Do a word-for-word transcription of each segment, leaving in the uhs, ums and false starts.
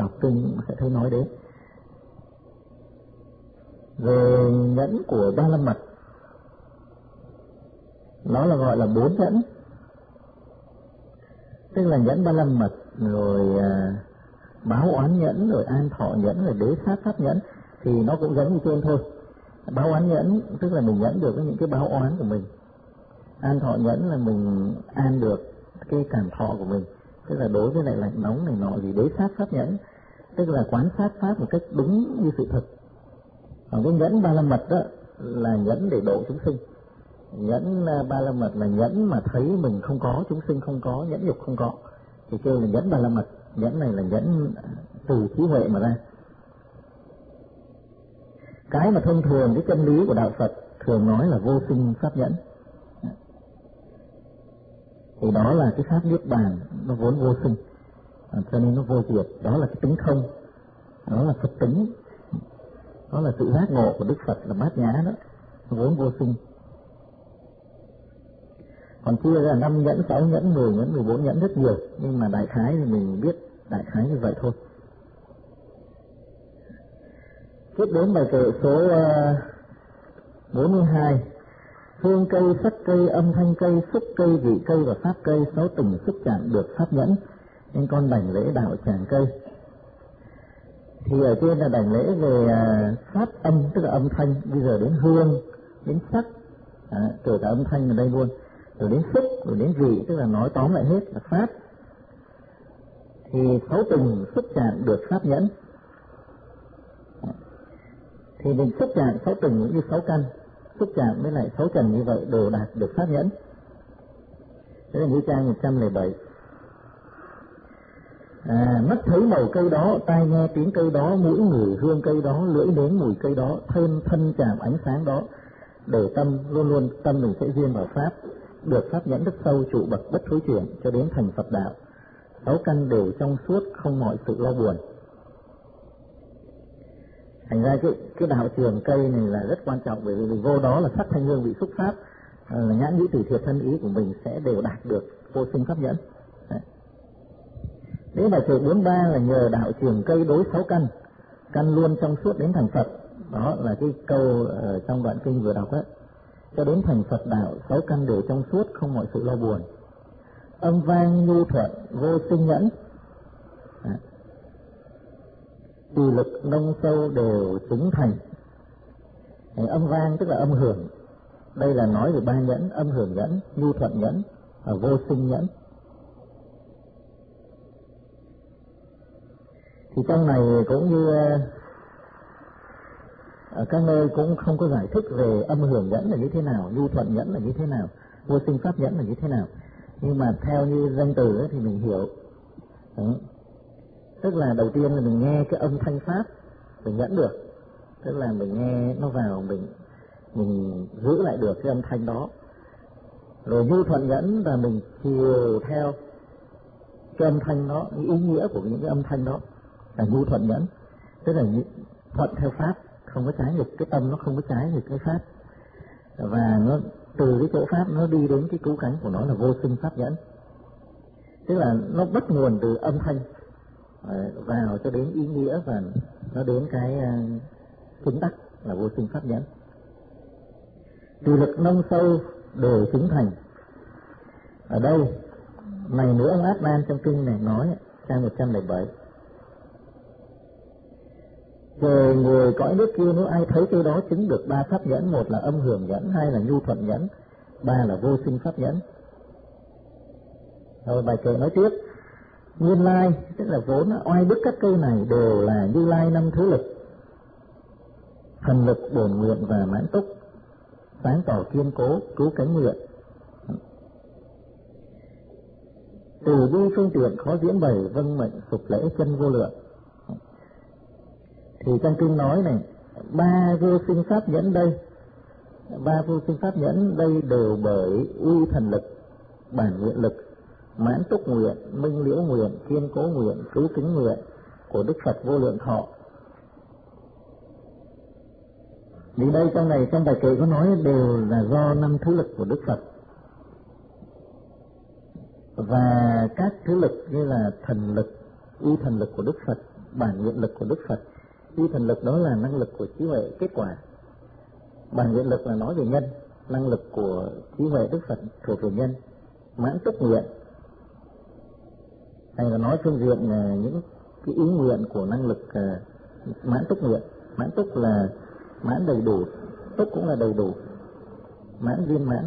đọc kinh sẽ thấy nói đến. Về nhẫn của Ba La Mật, nó là gọi là bốn nhẫn, tức là nhẫn Ba La Mật, rồi à, báo oán nhẫn, rồi an thọ nhẫn, rồi đế sát pháp nhẫn, thì nó cũng giống như trên thôi. Báo oán nhẫn tức là mình nhẫn được những cái báo oán của mình, an thọ nhẫn là mình an được cái cảm thọ của mình, tức là đối với lại lạnh nóng này nọ gì. Đế sát pháp nhẫn tức là quán sát pháp một cách đúng như sự thật. Còn cái nhẫn Ba La Mật đó là nhẫn để độ chúng sinh. Nhẫn Ba La Mật là nhẫn mà thấy mình không có, chúng sinh không có, nhẫn nhục không có, thì kêu là nhẫn Ba La Mật. Nhẫn này là nhẫn từ trí huệ mà ra. Cái mà thông thường cái chân lý của đạo Phật thường nói là vô sinh pháp nhẫn, thì đó là cái pháp niết bàn, nó vốn vô sinh, cho nên nó vô diệt. Đó là cái tính không, đó là Phật tính, đó là sự giác ngộ của Đức Phật là bát nhã đó, nó vốn vô sinh. Còn chia ra năm nhẫn, sáu nhẫn, mười nhẫn, mười bốn nhẫn rất nhiều, nhưng mà đại khái thì mình biết đại khái như vậy thôi. Tiếp đến bài kệ số bốn mươi hai. Hương cây, sắc cây, âm thanh cây, xúc cây, vị cây và pháp cây, sáu tình xúc chạm được pháp nhẫn, nên con đảnh lễ đạo tràng cây. Thì ở trên là đảnh lễ về pháp âm, tức là âm thanh, bây giờ đến hương, đến sắc, à, kể cả âm thanh ở đây luôn, rồi đến xúc, rồi đến vị, tức là nói tóm lại hết là pháp. Thì sáu tình xúc chạm được pháp nhẫn, thì mình xúc chạm sáu tình cũng như sáu căn, xúc chạm với lại sáu trần như vậy đều đạt được pháp nhẫn. Thế là như trang một trăm lẻ bảy. À, mắt thấy màu cây đó, tai nghe tiếng cây đó, mũi ngửi hương cây đó, lưỡi nếm mùi cây đó, thân thân chạm ánh sáng đó, để tâm luôn luôn tâm mình sẽ duyên vào pháp, được pháp nhẫn rất sâu, trụ bậc bất thối chuyển cho đến thành Phật đạo. Sáu căn đều trong suốt, không mọi sự lo buồn. Thành ra cái, cái đạo trường cây này là rất quan trọng, bởi vì vô đó là sắc thanh hương vị xúc pháp, là nhãn nhĩ tử thiệt thân ý của mình sẽ đều đạt được vô sinh pháp nhẫn. Đấy. Đến bài kệ bốn mươi ba là nhờ đạo trường cây đối sáu căn, căn luôn trong suốt đến thành Phật. Đó là cái câu ở trong đoạn kinh vừa đọc ấy. Cho đến thành Phật đạo, sáu căn đều trong suốt, không mọi sự lo buồn. Âm vang nhu thuận, vô sinh nhẫn. Đấy. Tùy lực nông sâu đều chứng thành. Thì âm vang tức là âm hưởng. Đây là nói về ba nhẫn: âm hưởng nhẫn, nhu thuận nhẫn và vô sinh nhẫn. Thì trong này cũng như ở các nơi cũng không có giải thích về âm hưởng nhẫn là như thế nào, nhu thuận nhẫn là như thế nào, vô sinh pháp nhẫn là như thế nào. Nhưng mà theo như danh từ ấy thì mình hiểu. Đó. Tức là đầu tiên là mình nghe cái âm thanh pháp mình nhẫn được, tức là mình nghe nó vào, mình mình giữ lại được cái âm thanh đó. Rồi nhu thuận nhẫn là mình chiều theo cái âm thanh đó, cái ý nghĩa của những cái âm thanh đó là nhu thuận nhẫn, tức là thuận theo pháp, không có trái nghịch, cái tâm nó không có trái nghịch cái pháp, và nó từ cái chỗ pháp nó đi đến cái cứu cánh của nó là vô sinh pháp nhẫn, tức là nó bắt nguồn từ âm thanh vào cho đến ý nghĩa và nó đến cái chứng đắc là vô sinh pháp nhẫn. Tùy lực nông sâu đều chứng thành. Ở đây này nữa ông Át Nan trong kinh này nói trang một trăm lẻ bảy. Trời người cõi nước kia nếu ai thấy cái đó chứng được ba pháp nhẫn: một là âm hưởng nhẫn, hai là nhu thuận nhẫn, ba là vô sinh pháp nhẫn. Rồi bài kệ nói tiếp: nguyên lai tức là vốn oai bức các cây này đều là Như Lai năm thứ lực, thần lực, bổn nguyện và mãn túc, sáng tỏ kiên cố, cứu cánh nguyện. Từ bi phương tiện khó diễn bày, vâng mệnh phục lễ chân vô lượng. Thì trong kinh nói này, ba vô sinh pháp nhẫn đây, ba vô sinh pháp nhẫn đây đều bởi uy thần lực, bản nguyện lực, mãn túc nguyện, minh liễu nguyện, kiên cố nguyện, cứu kính nguyện của Đức Phật vô lượng thọ. Vì đây trong này trong bài kệ có nói đều là do năm thứ lực của Đức Phật, và các thứ lực như là thần lực, uy thần lực của Đức Phật bản nguyện lực của Đức Phật. Y thần lực đó là năng lực của trí huệ kết quả. Bản nguyện lực là nói về nhân, năng lực của trí huệ Đức Phật thuộc về nhân. Mãn túc nguyện, hay là nói phương diện những cái ý nguyện của năng lực mãn túc nguyện. Mãn túc là mãn đầy đủ, túc cũng là đầy đủ, mãn viên mãn.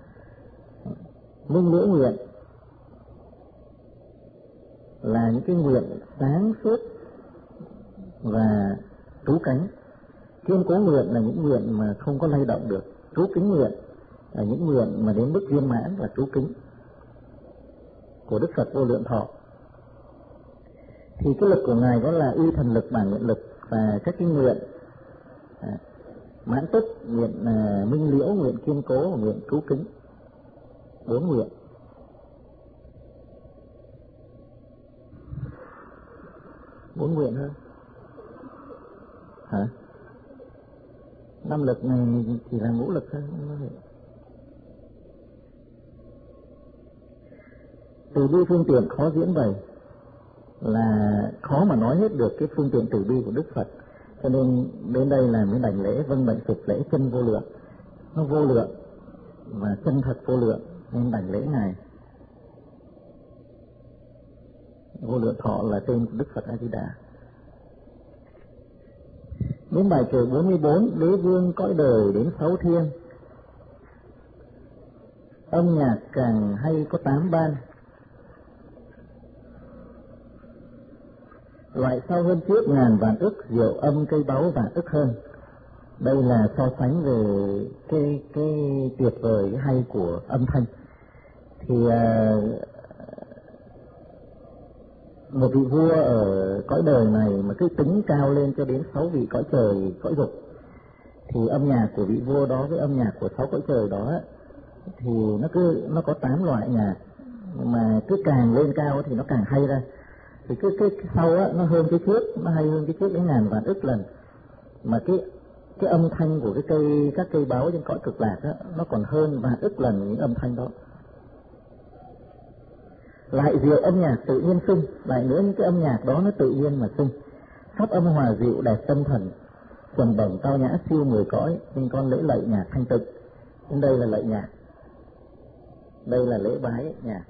Minh liễu nguyện là những cái nguyện sáng suốt và trú cánh. Kiên cố nguyện là những nguyện mà không có lay động được. Trú kính nguyện là những nguyện mà đến mức viên mãn là trú kính của Đức Phật Vô Lượng Thọ. Thì cái lực của Ngài đó là uy thần lực, bản nguyện lực và các cái nguyện à, mãn túc, nguyện à, minh liễu, nguyện kiên cố và nguyện trú kính. Bốn nguyện. Bốn nguyện hơn. Hả? Năm lực này chỉ là ngũ lực thôi. Từ bi phương tiện khó diễn bày, là khó mà nói hết được cái phương tiện từ bi của Đức Phật. Cho nên đến đây là mới đảnh lễ vâng mệnh phục lễ chân vô lượng. Nó vô lượng và chân thật vô lượng nên đảnh lễ Ngài. Vô Lượng Thọ là tên của Đức Phật A Di Đà. Đến bài kệ bốn mươi bốn, đế vương cõi đời đến sáu thiên, âm nhạc càng hay có tám ban, loại sau hơn trước ngàn vạn ức, diệu âm cây báu vạn ức hơn. Đây là so sánh về cái cái tuyệt vời cái hay của âm thanh. Thì uh, một vị vua ở cõi đời này mà cứ tính cao lên cho đến sáu vị cõi trời, cõi dục, thì âm nhạc của vị vua đó với âm nhạc của sáu cõi trời đó thì nó cứ nó có tám loại nhạc, mà cứ càng lên cao thì nó càng hay ra. Thì cứ cái sau á nó hơn cái trước, nó hay hơn cái trước đến ngàn vạn ức lần. Mà cái cái âm thanh của cái cây các cây báu trên cõi cực lạc á nó còn hơn vạn ức lần những âm thanh đó. Lại diệu âm nhạc tự nhiên sinh, lại nữa những cái âm nhạc đó nó tự nhiên mà sinh. Pháp âm hòa dịu đẹp tâm thần, trầm bổng tao nhã siêu mười cõi, nên con lễ lạy nhạc thanh tịnh. Đến đây là lạy nhạc, đây là lễ bái nhạc.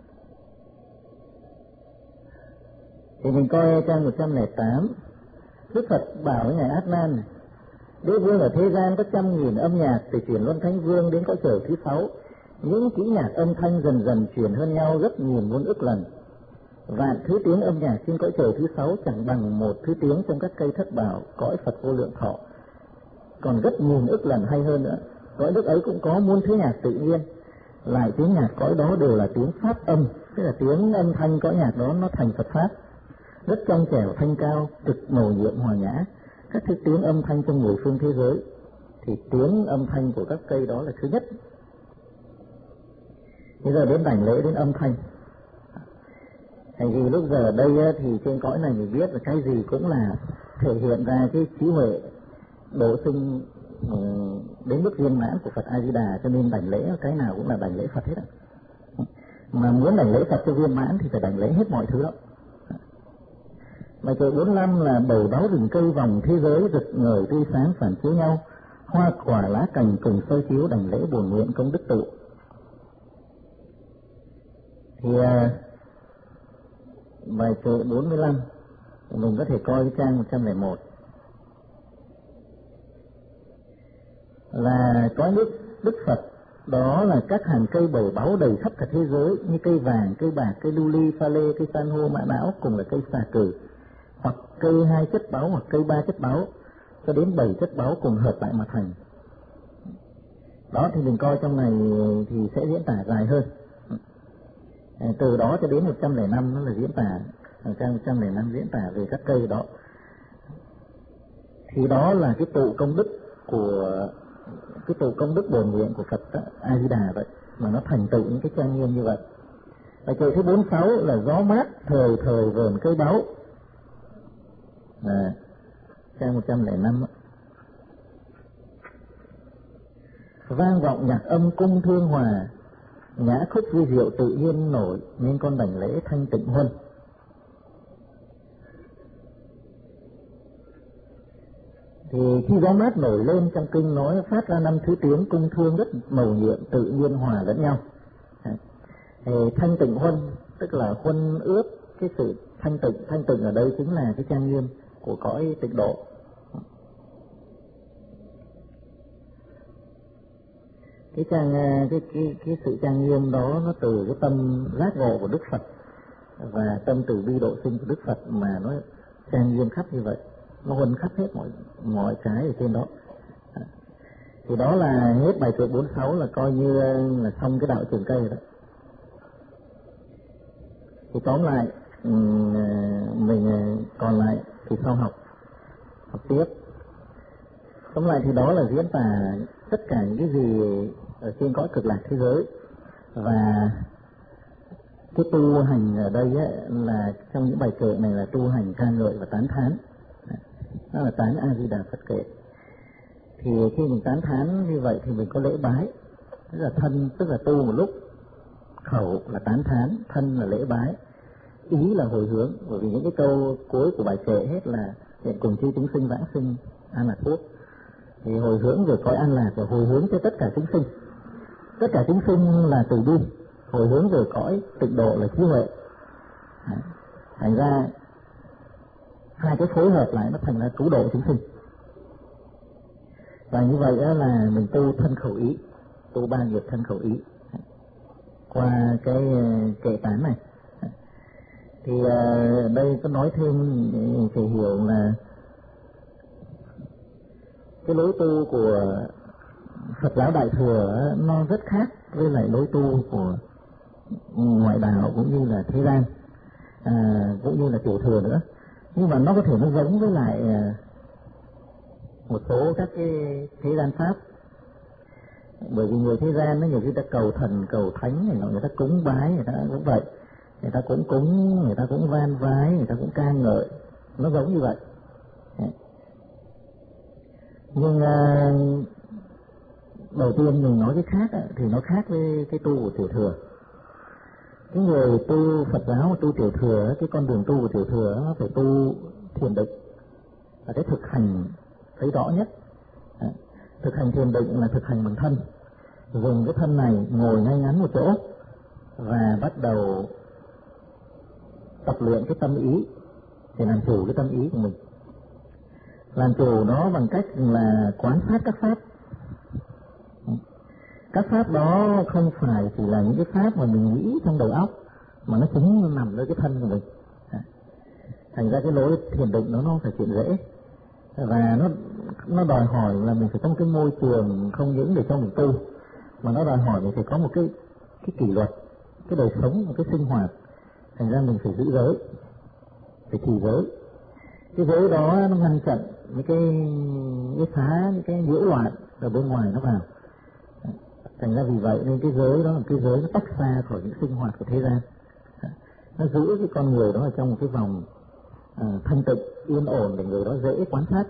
Thì mình coi trang một trăm lẻ tám, Đức Phật bảo với Ngài Át Nan này: đế vương ở thế gian có trăm nghìn âm nhạc, từ chuyển luân thánh vương đến cõi trời thứ sáu. Những kỹ nhạc âm thanh dần dần chuyển hơn nhau rất nghìn muôn ức lần. Vạn thứ tiếng âm nhạc trên cõi trời thứ sáu chẳng bằng một thứ tiếng trong các cây thất bảo cõi Phật Vô Lượng Thọ, còn rất nghìn ức lần hay hơn nữa. Cõi đức ấy cũng có muôn thứ nhạc tự nhiên, lại tiếng nhạc cõi đó đều là tiếng pháp âm, tức là tiếng âm thanh cõi nhạc đó nó thành Phật pháp, rất trong trẻo thanh cao, cực mầu nhiệm hòa nhã. Các thứ tiếng âm thanh trong mười phương thế giới thì tiếng âm thanh của các cây đó là thứ nhất. Bây giờ đến đảnh lễ đến âm thanh. Thành vì lúc giờ đây thì trên cõi này mình biết là cái gì cũng là thể hiện ra cái trí huệ độ sinh đến mức viên mãn của Phật A Di Đà, cho nên đảnh lễ cái nào cũng là đảnh lễ Phật hết á. Mà muốn đảnh lễ Phật cho viên mãn thì phải đảnh lễ hết mọi thứ đó. Bài kệ bốn mươi lăm là bầu báu rừng cây vòng thế giới rực ngời tươi sáng phản chiếu nhau, hoa quả lá cành cùng soi chiếu đảnh lễ bổn nguyện công đức tụ. Thì uh, bài kệ bốn mươi lăm mình có thể coi cái trang một trăm lẻ một là có những Đức Phật đó là các hàng cây bầu báu đầy khắp cả thế giới, như cây vàng, cây bạc, cây lưu ly, pha lê, cây san hô, mã não, cùng là cây xà cừ, hoặc cây hai chất báu hoặc cây ba chất báu, cho đến bảy chất báu cùng hợp lại mà thành. Đó thì mình coi trong này thì sẽ diễn tả dài hơn. Từ đó cho đến một trăm lẻ năm nó là diễn tả, trang một trăm lẻ năm diễn tả về các cây đó. Thì đó là cái tụ công đức của cái tụ công đức bổn nguyện của Phật A Di Đà vậy, mà nó thành tựu những cái trang nghiêm như vậy. Bài kệ thứ bốn mươi sáu là gió mát thời thời vườn cây báu, à, trang một trăm lẻ năm. Vang vọng nhạc âm cung thương hòa, nhã khúc vi diệu tự nhiên nổi, nên con đảnh lễ thanh tịnh huân. Thì khi gió mát nổi lên trong kinh nói phát ra năm thứ tiếng cung thương rất mầu nhiệm tự nhiên hòa lẫn nhau. Thì thanh tịnh huân tức là huân ướp cái sự thanh tịnh, thanh tịnh ở đây chính là cái trang nghiêm của cõi tịnh độ. Cái trang cái cái cái sự trang nghiêm đó nó từ cái tâm giác ngộ của Đức Phật và tâm từ bi độ sinh của Đức Phật mà nó trang nghiêm khắp như vậy, nó huân khắp hết mọi mọi cái ở trên đó. Thì đó là hết bài kệ bốn mươi sáu, là coi như là xong cái đạo trường cây rồi đó. Thì tóm lại mình còn lại thì sau học học tiếp. Tóm lại thì đó là diễn tả tất cả những cái gì ở trên cõi cực lạc thế giới. Và cái tu hành ở đây ấy, là trong những bài kệ này là tu hành ca ngợi và tán thán, đó là tán A Di Đà Phật kệ. Thì khi mình tán thán như vậy thì mình có lễ bái, tức là thân tức là tu một lúc, khẩu là tán thán, thân là lễ bái, ý là hồi hướng. Bởi vì những cái câu cuối của bài kệ hết là hiện cùng chư chúng sinh vãng sinh an lạc quốc, thì hồi hướng về cõi an lạc và hồi hướng cho tất cả chúng sinh. Tất cả chúng sinh là từ bi, hồi hướng về cõi tịnh độ là trí huệ. Thành ra hai cái phối hợp lại nó thành ra cứu độ chúng sinh. Và như vậy đó là mình tu thân khẩu ý, tu ba nghiệp thân khẩu ý qua cái kệ tán này. Thì uh, đây có nói thêm thì hiểu là cái lối tu của Phật giáo Đại Thừa nó rất khác với lại lối tu của ngoại đạo cũng như là thế gian, à, cũng như là tiểu thừa nữa. Nhưng mà nó có thể nó giống với lại một số các cái thế gian pháp. Bởi vì người thế gian nó nhiều khi ta cầu thần cầu thánh này, người ta cúng bái, người ta cũng vậy, người ta cũng cúng, người ta cũng van vái, người ta cũng ca ngợi, nó giống như vậy. Nhưng uh, đầu tiên mình nói cái khác thì nó khác với cái tu của tiểu thừa. Cái người tu Phật giáo, tu tiểu thừa, cái con đường tu của tiểu thừa nó phải tu thiền định, là cái thực hành thấy rõ nhất. Thực hành thiền định là thực hành bằng thân, dùng cái thân này ngồi ngay ngắn một chỗ và bắt đầu tập luyện cái tâm ý để làm chủ cái tâm ý của mình. Làm chủ nó bằng cách là quán sát các pháp. Các pháp đó không phải chỉ là những cái pháp mà mình nghĩ trong đầu óc, mà nó chính nằm nơi cái thân của mình. Thành ra cái lối thiền định nó nó phải chuyện dễ, và nó nó đòi hỏi là mình phải có một cái môi trường không những để cho mình tu, mà nó đòi hỏi mình phải có một cái cái kỷ luật, cái đời sống, một cái sinh hoạt. Thành ra mình phải giữ giới, phải trì giới. Cái giới đó nó ngăn chặn những cái cái phá, những cái nhiễu loạn ở bên ngoài nó vào. Thành ra vì vậy nên cái giới đó là cái giới nó tách xa khỏi những sinh hoạt của thế gian. Nó giữ cái con người đó ở trong một cái vòng à, thanh tịnh, yên ổn để người đó dễ quan sát.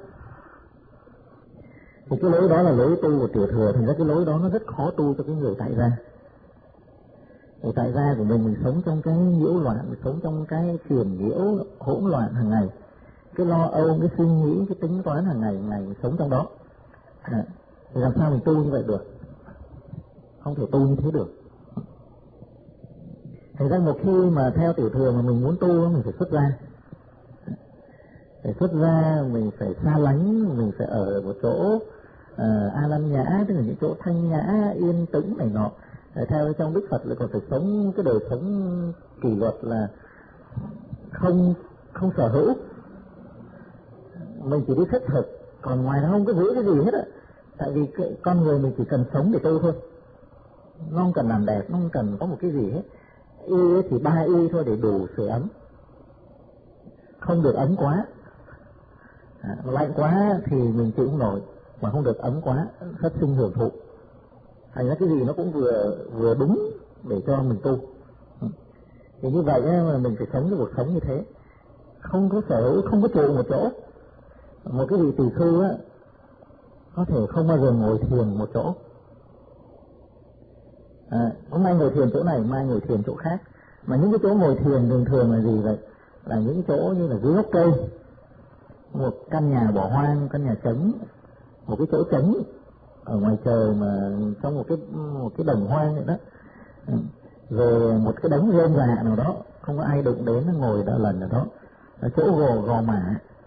Thì cái lối đó là lối tu của tiểu thừa. Thành ra cái lối đó nó rất khó tu cho cái người tại gia. Người tại gia của mình, mình sống trong cái nhiễu loạn, mình sống trong cái phiền nhiễu hỗn loạn hàng ngày, cái lo âu, cái suy nghĩ, cái tính toán hàng ngày, ngày mình sống trong đó. À, thì làm sao mình tu như vậy được? Không thể tu như thế được. Thành ra một khi mà theo tiểu thừa mà mình muốn tu, mình phải xuất ra. Phải xuất ra, mình phải xa lánh, mình phải ở một chỗ uh, a lăng nhã, tức là những chỗ thanh nhã, yên tĩnh này nọ. Theo trong Đức Phật lại còn phải sống cái đời sống kỷ luật là không không sở hữu. Mình chỉ đi khất thực, còn ngoài nó không có giữ cái gì hết á. Tại vì cái, con người mình chỉ cần sống để tu thôi. Nó không cần làm đẹp, nó không cần có một cái gì hết. Y thì ba y thôi để đủ sưởi ấm. Không được ấm quá. À, lạnh quá thì mình chịu không nổi, mà không được ấm quá, thất sinh hưởng thụ. Thành ra cái gì nó cũng vừa vừa đúng để cho mình tu. Thì như vậy mà mình phải sống cái cuộc sống như thế, không có sở hữu, không có trụ một chỗ. Một cái vị tỳ khưu á có thể không bao giờ ngồi thiền một chỗ. À, hôm nay ngồi thiền chỗ này, mai ngồi thiền chỗ khác. Mà những cái chỗ ngồi thiền thường thường là gì vậy? Là những chỗ như là dưới gốc cây, một căn nhà bỏ hoang, căn nhà trống, một cái chỗ trống ở ngoài trời mà trong một cái một cái đồng hoang vậy đó, rồi một cái đống rơm rạ nào đó không có ai đụng đến, nó ngồi đã lần ở đó, ở chỗ gò gò mả,